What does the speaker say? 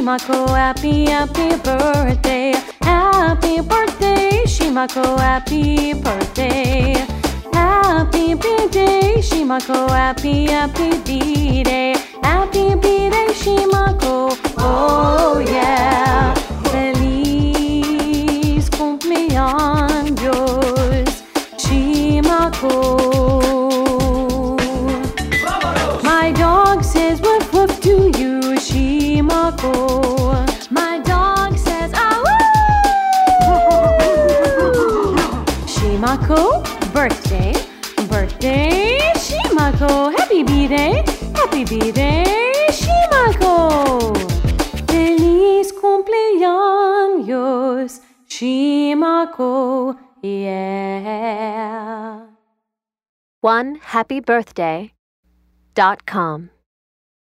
Shimako, happy, happy birthday. Happy birthday, Shimako, happy birthday. Happy B-Day, Shimako, happy, happy B-Day. Happy B-Day, Shimako, oh yeah. Feliz cumpleaños, Shimako. My dog says woof woof to you, Shimako. My dog says ah woo. Shimako, birthday, birthday, Shimako. Happy B-Day, happy B-Day, Shimako. Feliz cumpleaños, Shimako, yeah. OneHappyBirthday.com